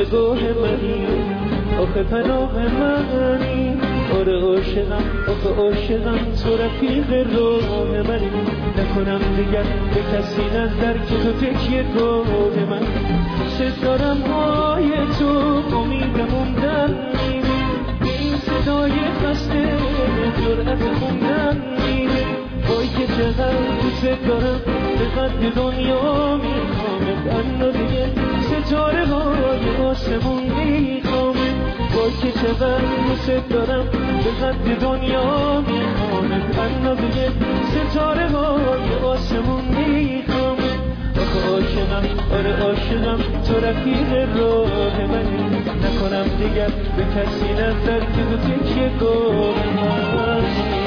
نگاه منی، آخه پناه منی. آره عاشقم، آخه عاشقم، تو رفیق راه منی. نکنم دیگر به کسی نظر که تو تکیه گاه من. ستارم های تو امید موندن میره، به این صدای خسته جرأت موندن میره. وای که چقدر دوست دارم، به قد دنیا میخوامت. اندازه ستاره های آسمون میخوامت. وای که چقدر دوست دارم، به قد دنیا میخوامت. اندازه ستاره های آسمون میخوامت. آخه عاشقم، آره عاشقم، تو رفیق راه منی. نکنم دیگر به کسی نظر که تو تکیه گاه منی.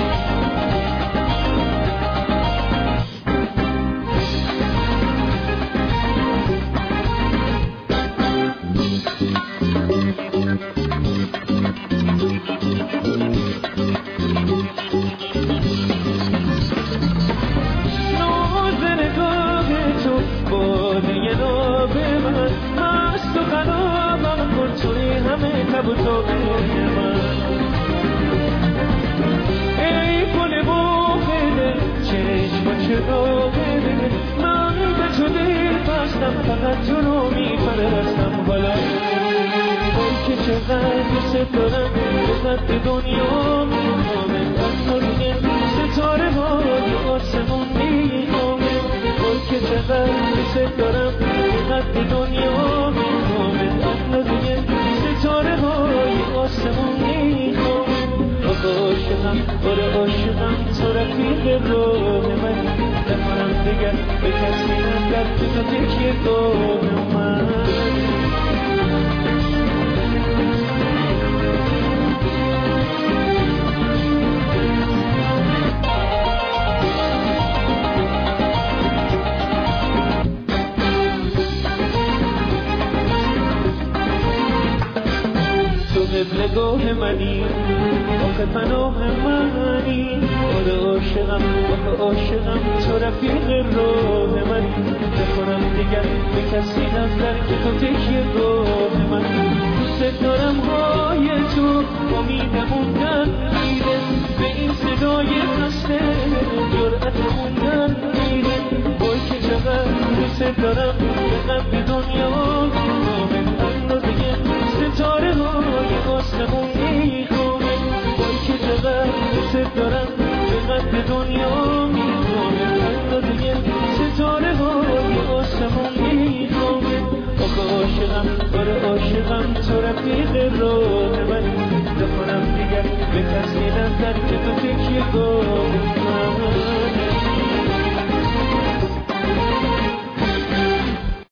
ای گل باغله چشم چرا ببینه، من به تو دل بستم، فقط تو رو میپرستم. حالا وای که چقدر دوست دارم، به قد دنیا میخوامه. اما دیگه ستاره های آسمون میخوامه. وای که چقدر دوست دارم، به قد دنیا میخوامه. اما دیگه ستاره های آسمون میخوامه. عاشقم، آره عاشقم، تو رفیق راه منی. نکنم دیگر به کسی نظر که تو تکیه گاه من. قبلگاه منی، آخه پناه منی. آره عاشقم، آخه عاشقم، تو رفیق راه منی. نکنم دیگر به کسی نظر که تو تکیه گاه من. دوست دارم های تو امید موندن میره، به این صدای خسته جرأت موندن میره. وای که چقدر دوست دارم، به قد دنیا میخوامه. اندازه ستاره های آسمون میخوامه. وای که چقدر دوست دارم، به قد دنیا میخوامه. اندازه ستاره های آسمون میخوامه. آخه عاشقم، آره عاشقم، تو رفیق راه منی.